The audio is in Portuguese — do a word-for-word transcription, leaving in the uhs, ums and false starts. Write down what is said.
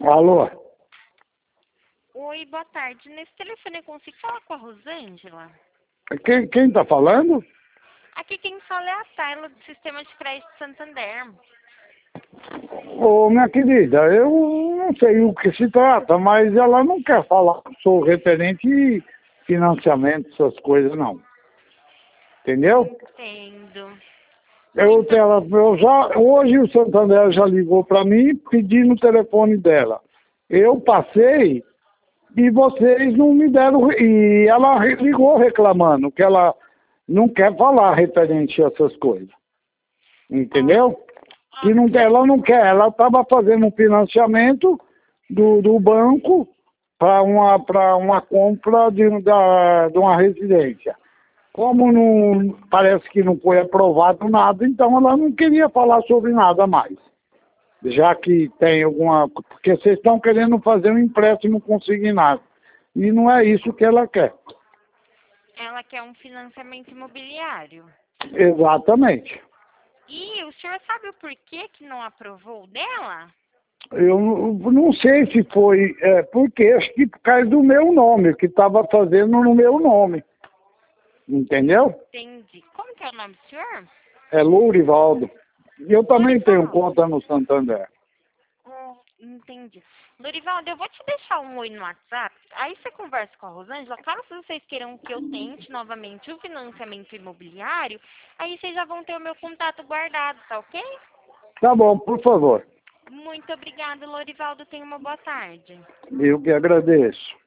Alô? Oi, boa tarde. Nesse telefone eu consigo falar com a Rosângela? Quem, quem tá falando? Aqui quem fala é a Tayla do Sistema de Crédito Santander. Ô, minha querida, eu não sei o que se trata, mas ela não quer falar que sou referente financiamento, essas coisas, não. Entendeu? Entendo. Eu, Então, ela, eu já, hoje o Santander já ligou para mim pedindo o telefone dela. Eu passei e vocês não me deram. E ela re- ligou reclamando que ela não quer falar referente a essas coisas. Entendeu? Que não, ela não quer. Ela estava fazendo um financiamento do, do banco para uma, para uma compra de, da, de uma residência. Como não parece que não foi aprovado nada, então ela não queria falar sobre nada mais. Já que tem alguma. Porque vocês estão querendo fazer um empréstimo consignado. E não é isso que ela quer. ela quer um financiamento imobiliário. Exatamente. E o senhor sabe o porquê que não aprovou o dela? Eu não não sei se foi. É, porque acho que por causa do meu nome, que estava fazendo no meu nome. Entendeu? Entendi. Como que é o nome do senhor? É Lourivaldo. E eu também tenho Lourivaldo. conta no Santander. Hum, entendi. Lourivaldo, eu vou te deixar um oi no WhatsApp. Aí você conversa com a Rosângela. Caso vocês queiram que eu tente novamente o financiamento imobiliário, aí vocês já vão ter o meu contato guardado, tá ok? Tá bom, por favor. Muito obrigada, Lorivaldo. Tenha uma boa tarde. Eu que agradeço.